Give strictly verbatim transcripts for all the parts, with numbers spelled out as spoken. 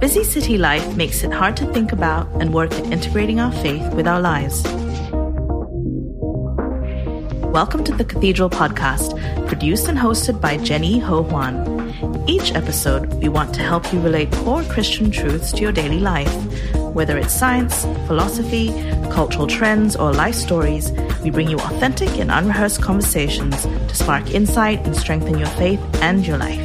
busy city life makes it hard to think about and work at integrating our faith with our lives. Welcome to the Cathedral Podcast, produced and hosted by Jenny Ho Huan. Each episode, we want to help you relate core Christian truths to your daily life. Whether it's science, philosophy, cultural trends, or life stories, we bring you authentic and unrehearsed conversations to spark insight and strengthen your faith and your life.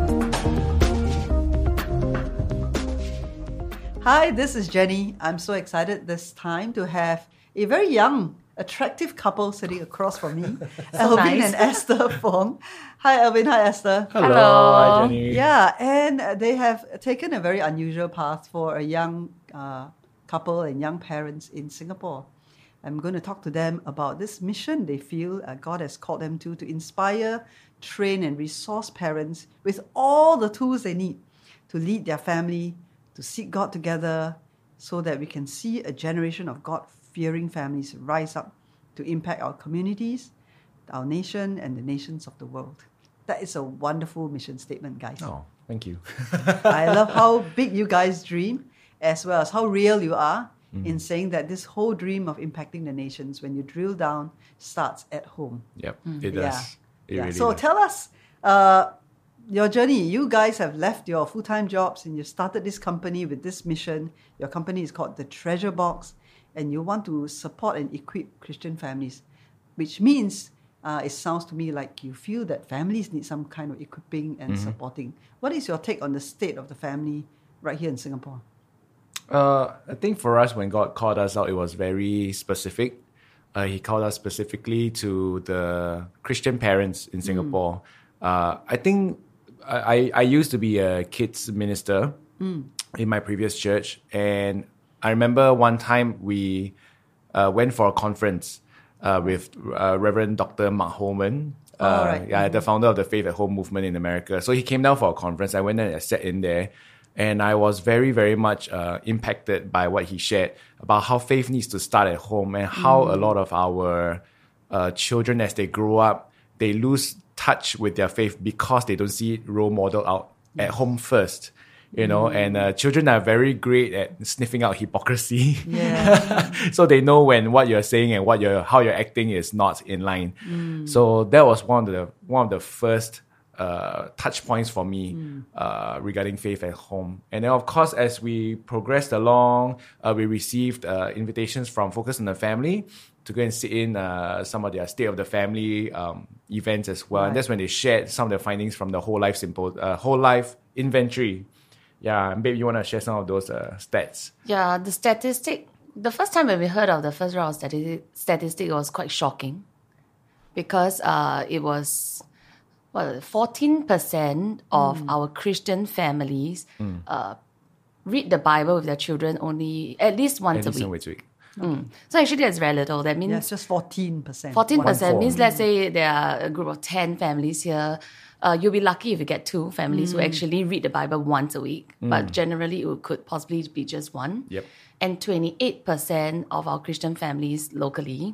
Hi, this is Jenny. I'm so excited this time to have a very young, attractive couple sitting across from me, so Alvin nice. and Esther Fong. Hi, Alvin. Hi, Esther. Hello. Hello. Hi, Jenny. Yeah, and they have taken a very unusual path for a young uh, couple and young parents in Singapore. I'm going to talk to them about this mission they feel uh, God has called them to, to inspire, train, and resource parents with all the tools they need to lead their family, to seek God together, so that we can see a generation of God-fearing families rise up to impact our communities, our nation, and the nations of the world. That is a wonderful mission statement, guys. Oh, thank you. I love how big you guys dream, as well as how real you are mm. in saying that this whole dream of impacting the nations, when you drill down, starts at home. Yep, mm. it does. Yeah. It yeah. really so does. tell us, uh, your journey. You guys have left your full-time jobs and you started this company with this mission. Your company is called The Treasure Box, and you want to support and equip Christian families, which means uh, it sounds to me like you feel that families need some kind of equipping and mm-hmm. supporting. What is your take on the state of the family right here in Singapore? Uh, I think for us, when God called us out, it was very specific. Uh, he called us specifically to the Christian parents in Singapore. Mm. Uh, I think I, I used to be a kids minister mm. in my previous church, and I remember one time we uh, went for a conference uh, with uh, Reverend Doctor Mark Holman, uh, oh, right. yeah, mm-hmm. the founder of the Faith at Home movement in America. So he came down for a conference. I went and I sat in there, and I was very, very much uh, impacted by what he shared about how faith needs to start at home and how mm. a lot of our uh, children, as they grow up, they lose touch with their faith because they don't see it role model out at home first, you know, mm. and uh, children are very great at sniffing out hypocrisy. Yeah. So they know when what you're saying and what you're, how you're acting is not in line. Mm. So that was one of the, one of the first uh, touch points for me mm. uh, regarding faith at home. And then of course, as we progressed along, uh, we received uh, invitations from Focus on the Family to go and sit in uh, some of their State of the Family um, events as well. Right. And that's when they shared some of the findings from the Whole Life Sympo- uh, Whole Life Inventory. Yeah, and maybe you want to share some of those uh, stats. Yeah, the statistic, the first time when we heard of the first round of statistic, statistic, it was quite shocking because uh, it was, well, fourteen percent of mm. our Christian families mm. uh, read the Bible with their children only at least once at least a week. week. Okay. Mm. So actually that's very little. That means... Yeah, it's just fourteen percent. fourteen percent means, let's say there are a group of ten families here. Uh, you'll be lucky if you get two families mm. who actually read the Bible once a week. Mm. But generally it could possibly be just one. Yep. And twenty-eight percent of our Christian families locally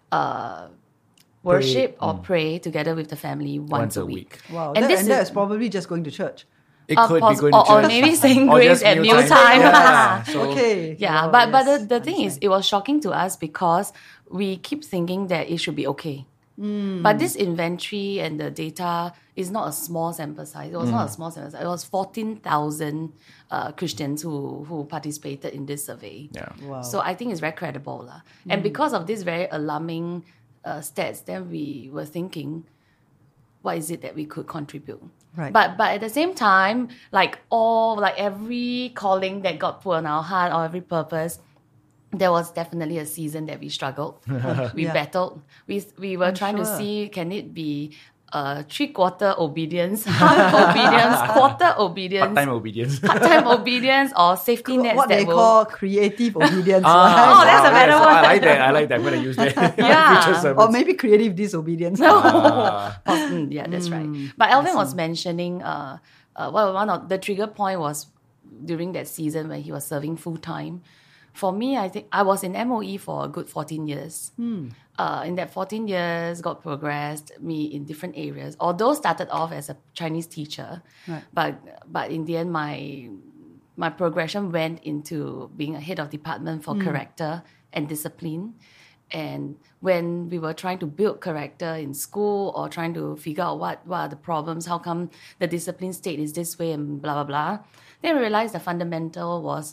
uh, worship pray. or mm. pray together with the family once, once a a week. week. Wow, and, that, and that's probably just going to church. It uh, could pos- be going or, to church. or maybe saying Or grace just at mealtime. mealtime. Yeah. So, okay. Yeah, oh, but, but yes, the, the thing is, it was shocking to us because we keep thinking that it should be okay. Mm. But this inventory and the data is not a small sample size. It was mm. not a small sample size. It was fourteen thousand uh, Christians who, who participated in this survey. Yeah. Wow. So I think it's very credible. Mm. And because of this very alarming uh, stats, then we were thinking, what is it that we could contribute? Right. But but at the same time, like all, like every calling that God put on our heart or every purpose, there was definitely a season that we struggled. we yeah. battled. We we were I'm trying sure. to see, can it be uh, three-quarter obedience, half obedience, quarter obedience, part-time obedience. part-time obedience, or safety nets what that they will... call creative obedience. Ah, right? Oh, that's a better wow, one. I like that. I like that. I'm going to use that. Yeah. Future sermons. Or maybe creative disobedience. No. Ah. Oh, mm, yeah, that's Mm, right. But Alvin I was see. mentioning, uh, uh, well, one of the trigger point was during that season when he was serving full time. For me, I think I was in M O E for a good fourteen years. Hmm. Uh, in that fourteen years, God progressed me in different areas. Although started off as a Chinese teacher, Right. but but in the end, my my progression went into being a head of department for character and discipline. And when we were trying to build character in school or trying to figure out what, what are the problems, how come the discipline state is this way and blah, blah, blah, then we realized the fundamental was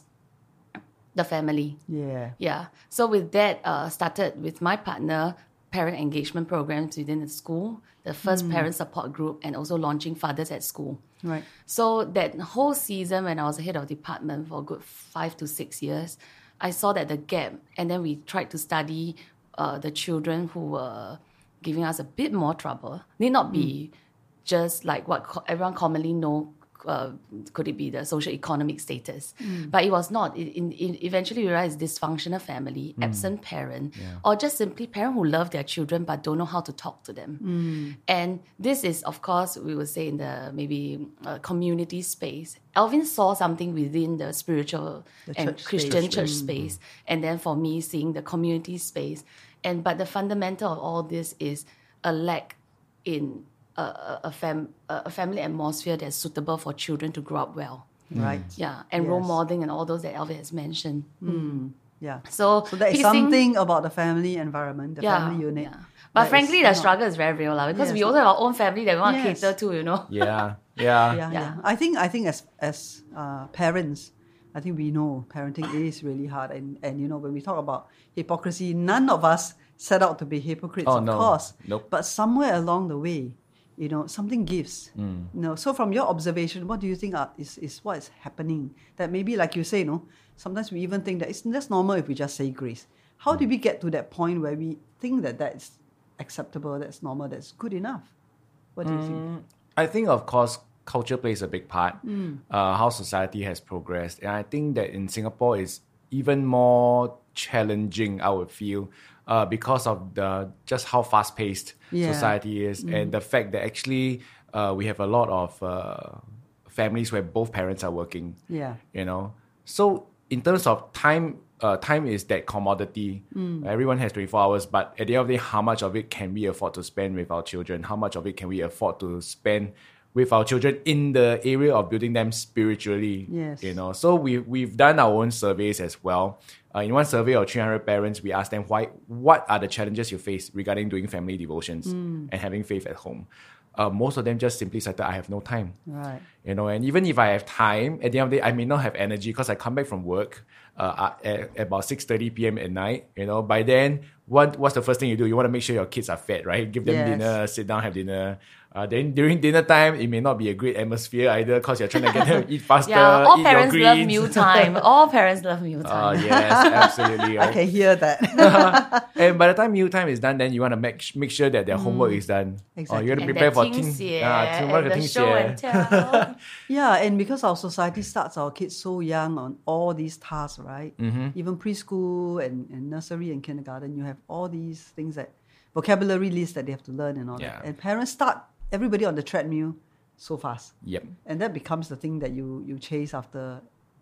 the family. Yeah. Yeah. So with that, uh, started with my partner, parent engagement programs within the school, the first parent support group, and also launching Fathers at School. Right. So that whole season when I was the head of department for a good five to six years, I saw that the gap, and then we tried to study uh, the children who were giving us a bit more trouble. Need not be just like what co- everyone commonly know. Uh, could it be the social economic status? Mm. But it was not. It, it, it eventually realized dysfunctional family, mm. absent parent, yeah. or just simply parent who love their children but don't know how to talk to them. Mm. And this is, of course, we would say in the maybe uh, community space. Alvin saw something within the spiritual the and Christian space. church Mm. space, and then for me seeing the community space. And but the fundamental of all this is a lack in A, a, fam, a family atmosphere that's suitable for children to grow up well. Right. Yeah, and Yes. role modeling and all those that Alvin has mentioned. Mm. Yeah. So, So that is piecing- something about the family environment, the yeah, family unit. yeah. But that frankly, is the not- struggle is very real lah, because Yes. we also have our own family that we want to Yes. cater to, you know. Yeah, yeah. Yeah, Yeah. yeah. I think I think as as uh, parents, I think we know parenting is really hard, and and you know when we talk about hypocrisy, none of us set out to be hypocrites, Oh, of no. course. Nope. But somewhere along the way, you know, something gives. Mm. You know, so from your observation, what do you think are, is is what is happening? That maybe, like you say, you know, sometimes we even think that it's just normal if we just say grace. How Mm. did we get to that point where we think that that's acceptable, that's normal, that's good enough? What do you think? Mm, I think, of course, culture plays a big part. Uh, how society has progressed, and I think that in Singapore is even more challenging. I would feel uh, because of the just how fast paced Yeah. society is, and the fact that actually uh, we have a lot of uh, families where both parents are working. Yeah. You know, so in terms of time. Uh, time is that commodity. Everyone has twenty-four hours, but at the end of the day, how much of it can we afford to spend with our children? How much of it can we afford to spend with our children in the area of building them spiritually? Yes. You know, so we we've done our own surveys as well. Uh, in one survey of three hundred parents, we asked them why, what are the challenges you face regarding doing family devotions and having faith at home. Uh, most of them just simply said that I have no time. Right. You know, and even if I have time, at the end of the day, I may not have energy because I come back from work uh, at, at about six thirty p.m. at night. You know, by then, what what's the first thing you do? You want to make sure your kids are fed, right? Give them Yes. dinner, sit down, have dinner. Uh, then during dinner time, it may not be a great atmosphere either because you're trying to get them to eat faster, Yeah, all eat parents your love greens. meal time. All parents love meal Uh, time. yes, absolutely. I Right? can hear that. And by the time meal time is done, then you want to make make sure that their homework is done. Or you have to And prepare that for 听 ting, 写 uh, tomorrow and the ting show and tell. Yeah, and because our society starts our kids so young on all these tasks, right? Mm-hmm. Even preschool and, and nursery and kindergarten, you have all these things that vocabulary lists that they have to learn and all Yeah. that. And parents start everybody on the treadmill so fast. Yep. And that becomes the thing that you, you chase after.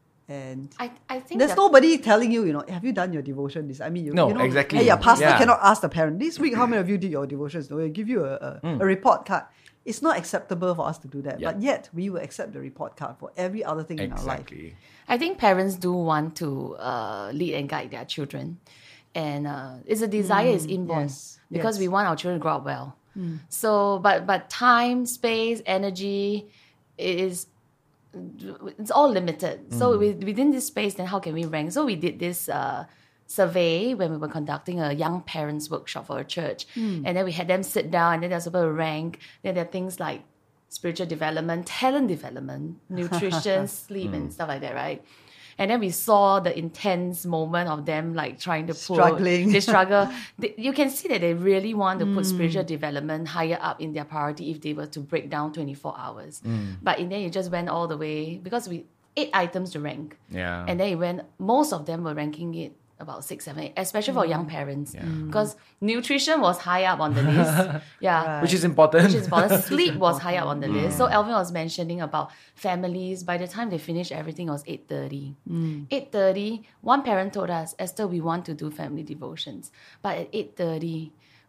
And I, I think there's that- nobody telling you, you know, have you done your devotion? This, I mean, you, No, you know, exactly. Hey, your pastor Yeah. cannot ask the parent, this week, how many of you did your devotions? No, they give you a, a, Mm. a report card. It's not acceptable for us to do that. Yeah. But yet, we will accept the report card for every other thing in our life. Exactly. I think parents do want to uh, lead and guide their children. And uh, it's a desire, is inborn. yes, Because yes. we want our children to grow up well. So, but but time, space, energy is, it's all limited. So with, within this space, then how can we rank? So we did this uh, survey when we were conducting a young parents workshop for a church. And then we had them sit down and then they're supposed to rank. Then there are things like spiritual development, talent development, nutrition, sleep, and stuff like that, right? And then we saw the intense moment of them like trying to pull. Struggling. They struggle. They, you can see that they really want to put spiritual development higher up in their priority if they were to break down twenty-four hours. But in the end, it just went all the way because we eight items to rank. Yeah. And then it went, most of them were ranking it about six, seven, eight, especially for young parents. Because nutrition was high up on the list. Yeah. Which is important. Which is important. Sleep was high up on the list. So Alvin was mentioning about families. By the time they finished everything, it was eight thirty. eight thirty, one parent told us, Esther, we want to do family devotions. But at eight thirty,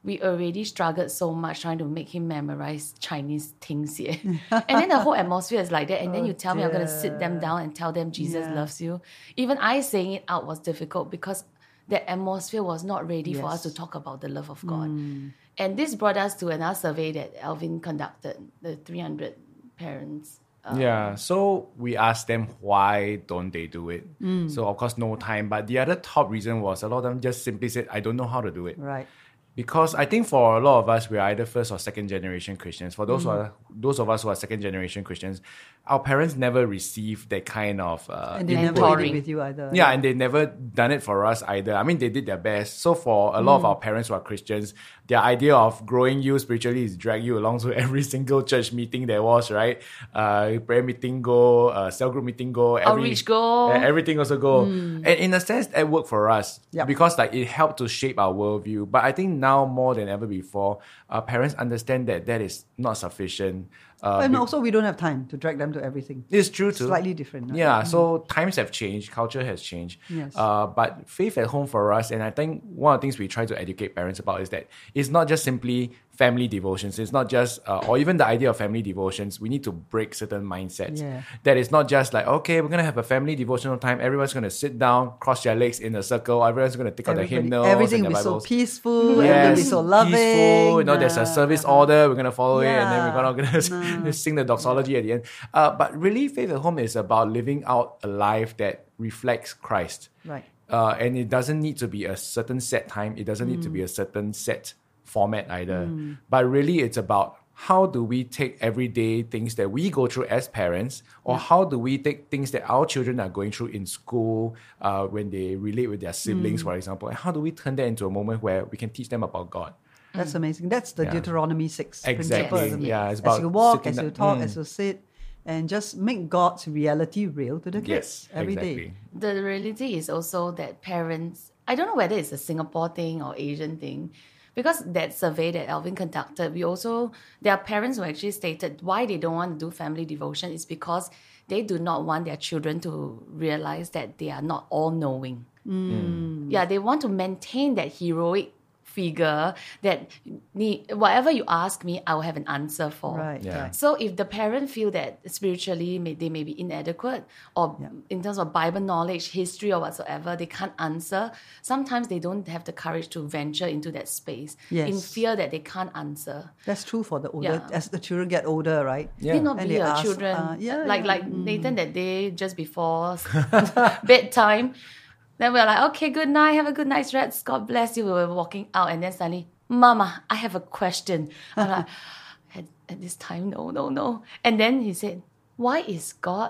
we already struggled so much trying to make him memorize Chinese things here. And then the whole atmosphere is like that. And then Oh, you tell me I'm going to sit them dear. down and tell them Jesus Yeah. loves you. Even I saying it out was difficult because the atmosphere was not ready for us Yes. to talk about the love of God. And this brought us to another survey that Alvin conducted, the three hundred parents. Uh, Yeah, so we asked them why don't they do it. So of course no time. But the other top reason was a lot of them just simply said, I don't know how to do it. Right. Because I think for a lot of us, we're either first or second generation Christians. For those who are those of us who are second generation Christians, our parents never received that kind of uh, And they input. never did Mentoring. it with you either. Yeah, and they never done it for us either. I mean, they did their best. So for a lot of our parents who are Christians, their idea of growing you spiritually is drag you along to every single church meeting there was, right? Uh, prayer meeting go, uh, cell group meeting go, every, Outreach go. uh, everything also go. And in a sense, that worked for us Yep. because like it helped to shape our worldview. But I think now more than ever before, our parents understand that that is not sufficient. Uh, And be- also, we don't have time to drag them to everything. it's true too. Slightly different. right? Yeah, so times have changed, culture has changed. Yes. Uh, but faith at home for us, and I think one of the things we try to educate parents about is that it's not just simply family devotions. It's not just, uh, or even the idea of family devotions. We need to break certain mindsets. Yeah. That it's not just like, okay, we're going to have a family devotional time. Everyone's going to sit down, cross their legs in a circle. Everyone's going to take out the Everybody- hymnals everything and will the be so Bibles. peaceful. Everything will be so loving. Peaceful, you know, there's a uh, service uh-huh. order. We're gonna follow it, and then we're Yeah. gonna, gonna sing the doxology at the end. Uh, but really, faith at home is about living out a life that reflects Christ. Right. Uh, and it doesn't need to be a certain set time. It doesn't need to be a certain set format either. But really, it's about how do we take everyday things that we go through as parents, or how do we take things that our children are going through in school uh, when they relate with their siblings, for example, and how do we turn that into a moment where we can teach them about God? That's amazing. That's the Yeah. Deuteronomy six Exactly. principle, isn't it? Yeah, it's as about you walk, sitting as you down- talk, Mm. as you sit, and just make God's reality real to the kids Yes, every day. exactly. The reality is also that parents, I don't know whether it's a Singapore thing or Asian thing, because that survey that Alvin conducted, we also, there are parents who actually stated why they don't want to do family devotion is because they do not want their children to realize that they are not all-knowing. Yeah, they want to maintain that heroic figure that need, whatever you ask me, I will have an answer for. Right. Yeah. right. So if the parent feel that spiritually may, they may be inadequate or Yeah. in terms of Bible knowledge, history or whatsoever, they can't answer, sometimes they don't have the courage to venture into that space in Yes. fear that they can't answer. That's true for the older, Yeah. as the children get older, right? Yeah. Did not And be they your ask, children. uh, yeah, like yeah. like Nathan that day just before bedtime. Then we were like, okay, good night, have a good night's rest. God bless you. We were walking out and then suddenly, Mama, I have a question. I'm like, at, at this time, no, no, no. And then he said, why is God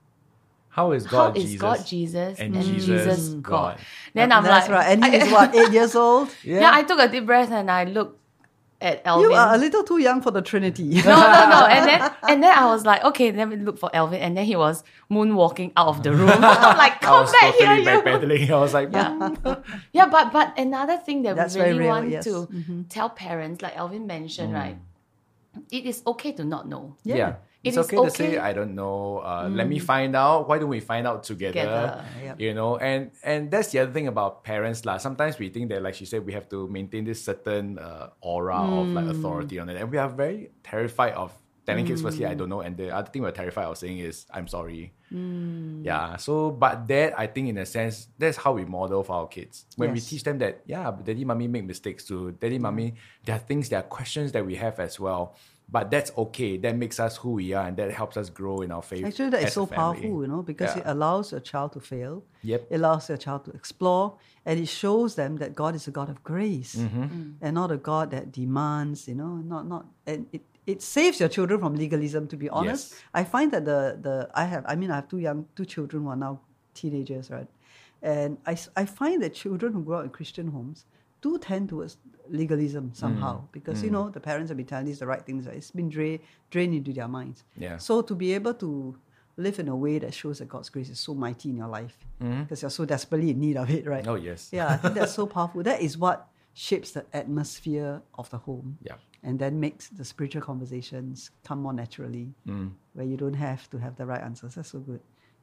How is How God is Jesus? God Jesus and and, Jesus Jesus God? God? Then Uh, I'm That's like, right. And he is what, eight years old? yeah. I took a deep breath and I looked at Alvin. You are a little too young for the Trinity. no, no, no. And then and then I was like, okay, let me look for Alvin. And then he was moonwalking out of the room. I'm like, I come was back totally here, you. backpedaling. I was like, Yeah. Yeah, but but another thing that That's we very really real, want yes. to Mhm. tell parents, like Alvin mentioned, right? It is okay to not know. yeah. Yeah. It's It is okay, to okay. say I don't know. Uh, Let me find out. Why don't we find out together? Together. Yep. You know, and and that's the other thing about parents, lah. Sometimes we think that, like she said, we have to maintain this certain uh, aura of like authority on it, and we are very terrified of telling kids. Firstly, I don't know, and the other thing we're terrified of saying is, "I'm sorry." Yeah. So, but that I think, in a sense, that's how we model for our kids when we Yes. teach them that, yeah, daddy, mommy make mistakes too. Daddy, mommy, there are things, there are questions that we have as well. But that's okay. That makes us who we are, and that helps us grow in our faith. Actually, that is as so a family. powerful, you know, because Yeah. it allows your child to fail. Yep. It allows your child to explore, and it shows them that God is a God of grace Mm-hmm. and not a God that demands, you know, not not and it, it saves your children from legalism, to be honest. Yes. I find that the the I have I mean I have two young two children who are now teenagers, right? And I, s- I find that children who grow up in Christian homes do tend towards legalism somehow because you know the parents have been telling these the right things, right? It's been dra- drained into their minds. Yeah. So to be able to live in a way that shows that God's grace is so mighty in your life because you're so desperately in need of it, right? Oh, yes. Yeah, I think that's so powerful. That is what shapes the atmosphere of the home. Yeah. And then makes the spiritual conversations come more naturally, where you don't have to have the right answers. That's so good.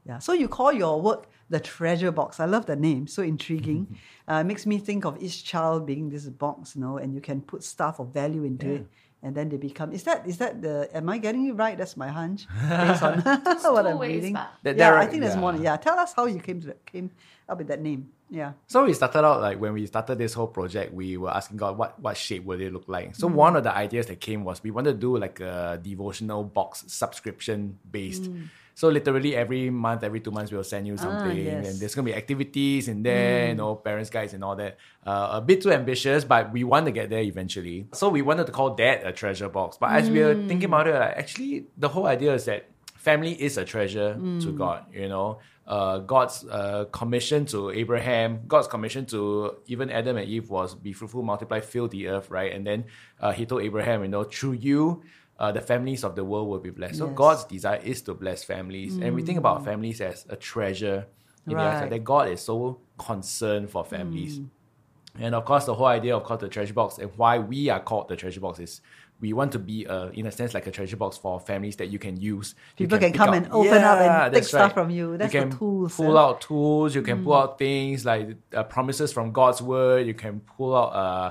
Yeah. So you call your work the treasure box. I love the name. So intriguing. uh, it makes me think of each child being this box, you know, and you can put stuff of value into Yeah. it. And then they become, is that, is that the, am I getting it right? That's my hunch based on what two I'm ways, reading. but- That- yeah, that- I think there's yeah. more. Yeah. Tell us how you came to that, came up with that name. Yeah. So we started out like when we started this whole project, we were asking God what, what shape would it look like. So one of the ideas that came was we wanted to do like a devotional box subscription based. So literally every month, every two months, we'll send you something, yes. and there's gonna be activities in there, you know, parents' guides and all that. Uh, a bit too ambitious, but we want to get there eventually. So we wanted to call that a treasure box. But as we were thinking about it, like, actually, the whole idea is that family is a treasure to God. You know, uh, God's uh, commission to Abraham, God's commission to even Adam and Eve was be fruitful, multiply, fill the earth, right? And then uh, He told Abraham, you know, through you. Uh, the families of the world will be blessed. So Yes. God's desire is to bless families. And we think about families as a treasure in the Right. eyes that God is so concerned for families. And of course, the whole idea of called the treasure box and why we are called the treasure box is we want to be, uh, in a sense, like a treasure box for families that you can use. You People can pick come out- and open up and take that's stuff right. from you. That's you the can tools, pull eh? out tools. You can pull out things like uh, promises from God's word. You can pull out uh,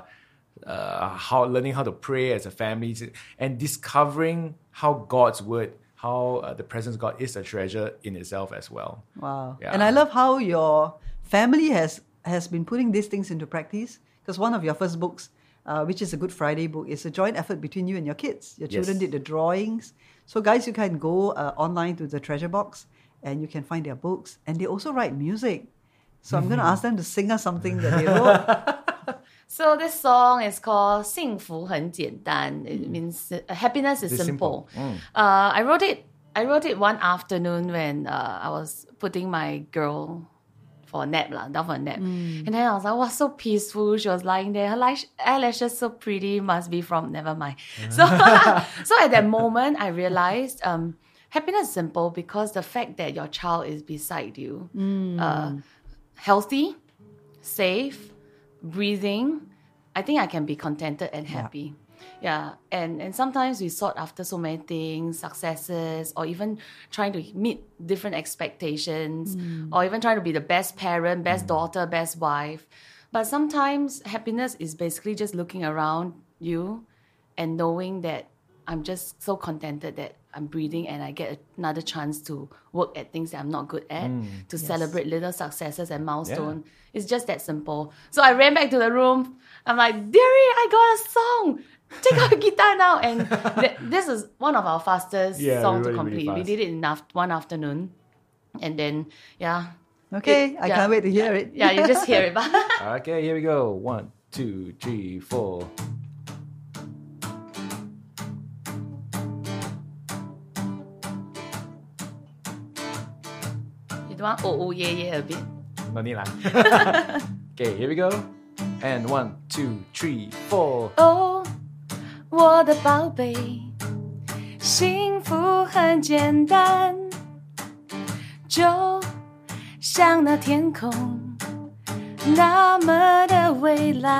uh, how learning how to pray as a family and discovering how God's word, how uh, the presence of God is a treasure in itself as well. Wow. Yeah. And I love how your family has, has been putting these things into practice, because one of your first books, uh, which is a Good Friday book, is a joint effort between you and your kids. Your children Yes. did the drawings. So guys, you can go uh, online to the treasure box and you can find their books. And they also write music. So I'm going to ask them to sing us something that they wrote. So this song is called 幸福很简单. It means uh, happiness is It's simple. simple. Mm. Uh, I wrote it. I wrote it one afternoon when uh, I was putting my girl for a nap, lah, down for a nap. And then I was like, wow, so peaceful. She was lying there. Her lash, eyelashes so pretty. Must be from, never mind. So, so at that moment, I realized um, happiness is simple because the fact that your child is beside you, uh, healthy, safe, breathing, I think I can be contented and happy. Yeah. And and sometimes we sought after so many things, successes, or even trying to meet different expectations, or even trying to be the best parent, best daughter, best wife. But sometimes happiness is basically just looking around you and knowing that I'm just so contented that I'm breathing and I get another chance to work at things that I'm not good at, to celebrate little successes and milestones. It's just that simple. So I ran back to the room. I'm like, dearie, I got a song. Take out a guitar now. And th- this is one of our fastest Yeah, songs really, to really complete. we fast. did it in af- one afternoon. And then, yeah. Okay, It- I yeah. can't wait to hear it. Yeah, you just hear it. Okay, here we go. One, two, three, four. You don't want oh oh yeah yeah a bit. No need lah. Okay, here we go. And one, two, three, four. 哦，我的宝贝，幸福很简单，就像那天空那么的蔚蓝。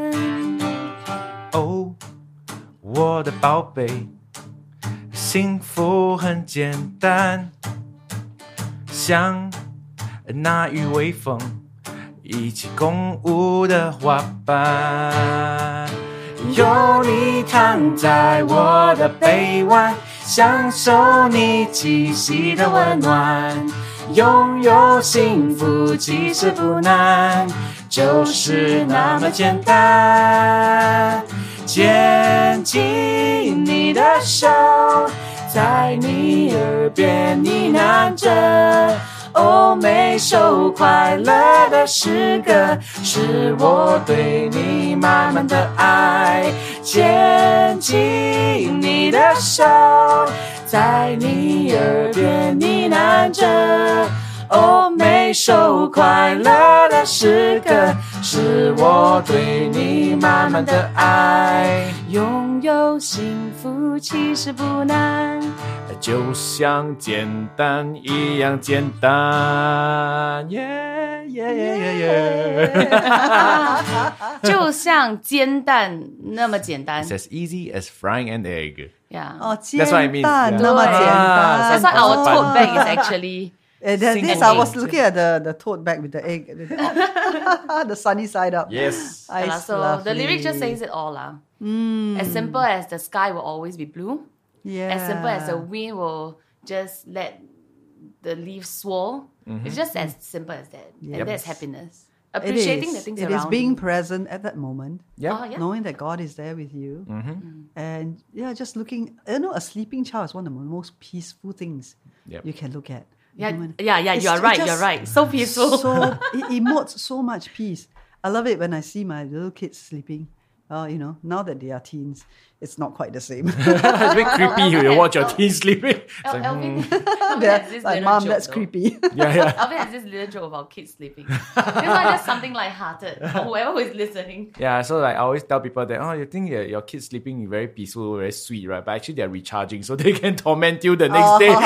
哦，我的宝贝，幸福很简单，像那与微风一起共舞的花瓣。有你躺在我的臂弯，享受你气息的温暖，拥有幸福其实不难，就是那么简单。牵起你的手，在你耳边呢喃着，哦，每首快乐的诗歌，是我对你满满的爱。牵起你的手，在你耳边呢喃着，哦，每首快乐的诗歌，是我对你满满的爱。 拥有幸福其实不难， 就像简单一样简单，耶耶耶耶耶。 就像煎蛋那么简单。 It's as easy as frying an egg. Yeah. 哦， That's what I mean. 简单 Yeah. 那么简单。 Ah, That's why our Oh. tote bag is actually Uh, there's this, Single I was egg. looking at the, the tote bag with the egg. The sunny side up. Yes. I Yeah, so the lyric just says it all. lah. As simple as the sky will always be blue. Yeah. As simple as the wind will just let the leaves swirl. It's just as simple as that. Yep. And that's happiness. It Appreciating is. the things It around is being you. present at that moment. Yeah. Oh, yeah. Knowing that God is there with you. And yeah, just looking, you know, a sleeping child is one of the most peaceful things Yep. you can look at. Yeah, You know, yeah, yeah, it's- you are it right, just- you're right. So peaceful. So it emotes so much peace. I love it when I see my little kids sleeping. Uh, you know, now that they are teens, it's not quite the same. It's a bit creepy. You watch your teen sleeping. It's El- like, Elvin, hmm. Elvin They're has this like, little Mom, joke, that's though. creepy. Yeah, yeah. Alvin has this little joke about kids sleeping. It's not just something light-hearted. Whoever who is listening. Yeah, so like I always tell people that, oh, you think your, your kids sleeping is very peaceful, very sweet, right? But actually they're recharging, so they can torment you the next day.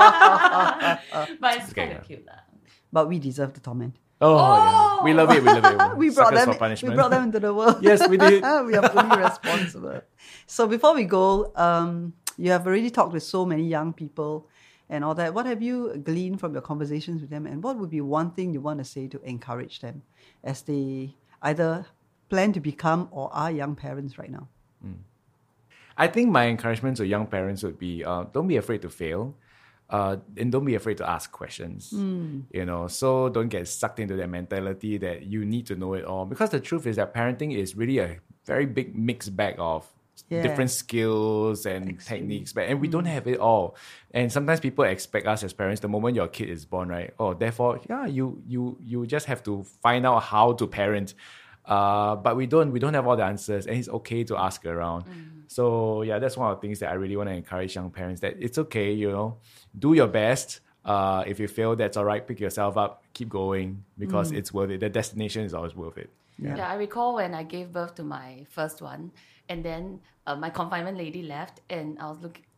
But it's Okay, kind yeah. of cute. lah. But we deserve the torment. Oh, yeah. We love it, we love it. We brought Suckers them. for punishment. We brought them into the world. Yes, we did. We are fully responsible. So before we go, um, you have already talked with so many young people and all that. What have you gleaned from your conversations with them, and what would be one thing you want to say to encourage them as they either plan to become or are young parents right now? I think my encouragement to young parents would be uh, don't be afraid to fail. Uh, and don't be afraid to ask questions, you know, so don't get sucked into that mentality that you need to know it all. Because the truth is that parenting is really a very big mixed bag of Yeah. different skills and techniques, but and we don't have it all. And sometimes people expect us as parents, the moment your kid is born, right? Oh, therefore, yeah, you you you just have to find out how to parent. Uh, but we don't we don't have all the answers, and it's okay to ask around. So yeah, that's one of the things that I really want to encourage young parents, that it's okay, you know, do your best. Uh, if you fail, that's all right. Pick yourself up, keep going, because it's worth it. The destination is always worth it. Yeah. Yeah, I recall when I gave birth to my first one, and then uh, my confinement lady left, and I was looking.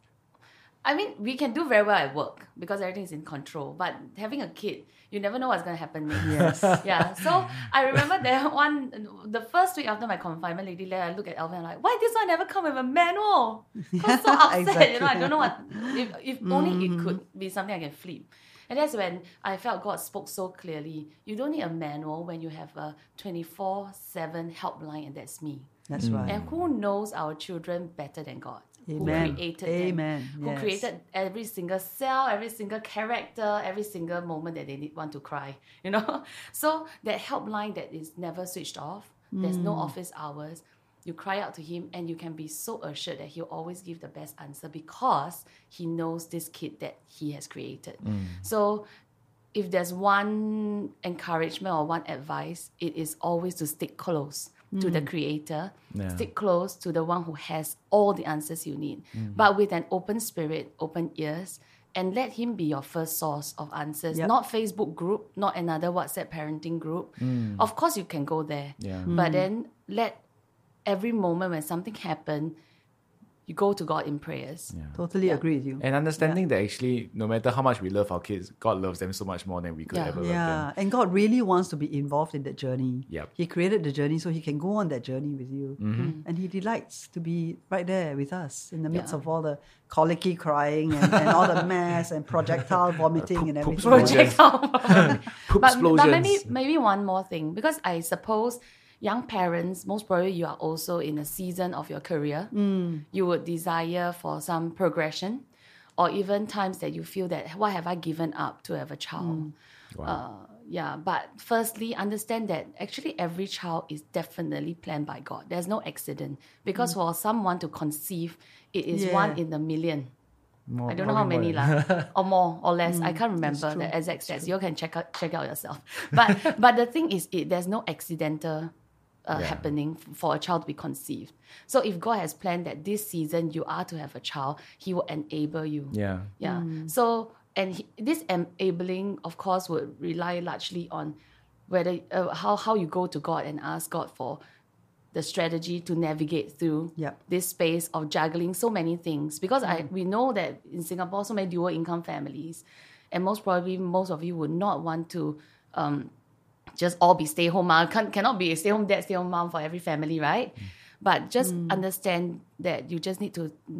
I mean, we can do very well at work because everything is in control. But having a kid, you never know what's going to happen next. Yes. Yeah. So I remember that one, the first week after my confinement lady left, I look at Alvin and I'm like, why this one never come with a manual? I was so upset, you know. I don't know what. If, if only it could be something I can flip. And that's when I felt God spoke so clearly. You don't need a manual when you have a twenty-four seven helpline, and that's me. That's right. And who knows our children better than God? Amen. Who created Amen. them? Who Yes. created every single cell, every single character, every single moment that they need, want to cry, you know? So that helpline that is never switched off, there's no office hours, you cry out to him and you can be so assured that he'll always give the best answer because he knows this kid that he has created. So if there's one encouragement or one advice, it is always to stick close to the creator, Yeah. stick close to the one who has all the answers you need, but with an open spirit, open ears, and let him be your first source of answers, Yep. not Facebook group, not another WhatsApp parenting group. Of course, you can go there, Yeah. but then let every moment when something happens, you go to God in prayers. Totally agree with you. And understanding that actually, no matter how much we love our kids, God loves them so much more than we could Yeah. ever love Yeah, them. and God really wants to be involved in that journey. Yep. He created the journey so He can go on that journey with you. Mm-hmm. And He delights to be right there with us in the midst Yeah. of all the colicky crying and, and all the mess and projectile vomiting and Poop everything. explosion. Project Poop but, but maybe explosions. maybe one more thing, because I suppose young parents, most probably you are also in a season of your career. You would desire for some progression, or even times that you feel that what have I given up to have a child? Uh, yeah, but firstly, understand that actually every child is definitely planned by God. There's no accident, because for someone to conceive, it is Yeah. one in a million. More- I don't know how probably many more than- lah, or more or less. I can't remember the exact stats. You can check out check out yourself. But but the thing is, it there's no accidental uh, Yeah. happening f- for a child to be conceived. So if God has planned that this season you are to have a child, He will enable you. Yeah. Yeah. So and he, this enabling, of course, would rely largely on whether uh, how how you go to God and ask God for the strategy to navigate through Yep. this space of juggling so many things. Because I we know that in Singapore, so many dual income families, and most probably most of you would not want to um, just all be stay home mom. Can, cannot be a stay home dad, stay home mom for every family, right? But just understand that you just need to let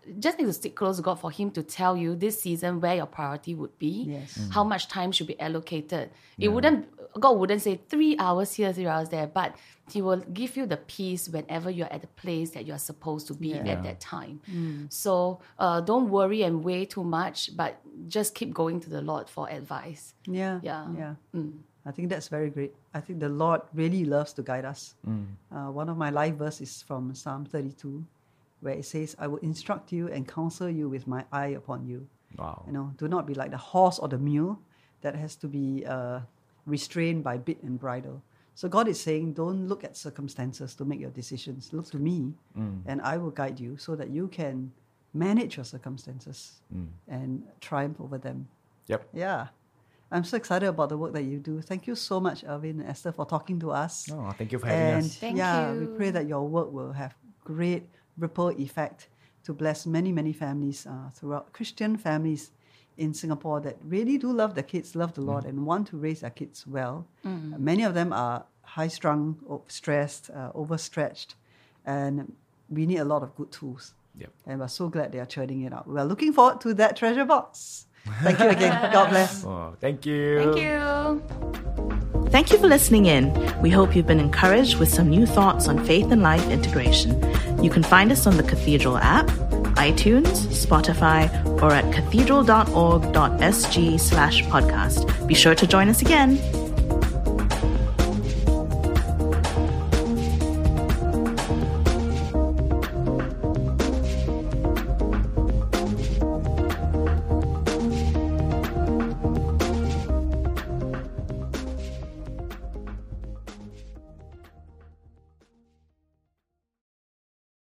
just need to stick close to God for Him to tell you this season where your priority would be, Yes. how much time should be allocated. It wouldn't, God wouldn't say three hours here, three hours there, but He will give you the peace whenever you're at the place that you're supposed to be Yeah. at that time. So uh, don't worry and weigh too much, but just keep going to the Lord for advice. Yeah. Yeah. Yeah. I think that's very great. I think the Lord really loves to guide us. Uh, one of my life verses is from Psalm thirty-two, where it says, I will instruct you and counsel you with my eye upon you. Wow. You know, do not be like the horse or the mule that has to be uh, restrained by bit and bridle. So God is saying, don't look at circumstances to make your decisions. Look to me, and I will guide you so that you can manage your circumstances and triumph over them. Yep. Yeah. I'm so excited about the work that you do. Thank you so much, Alvin and Esther, for talking to us. Oh, thank you for having and us. Thank yeah, you. we pray that your work will have great ripple effect to bless many, many families uh, throughout, Christian families in Singapore that really do love their kids, love the Lord, and want to raise their kids well. Uh, many of them are high-strung, o- stressed, uh, overstretched, and we need a lot of good tools. Yep. And we're so glad they are churning it out. We're looking forward to that treasure box. Thank you again. God bless. Oh, thank you. Thank you. Thank you for listening in. We hope you've been encouraged with some new thoughts on faith and life integration. You can find us on the Cathedral app, iTunes, Spotify, or at cathedral dot org dot s g slash podcast. Be sure to join us again.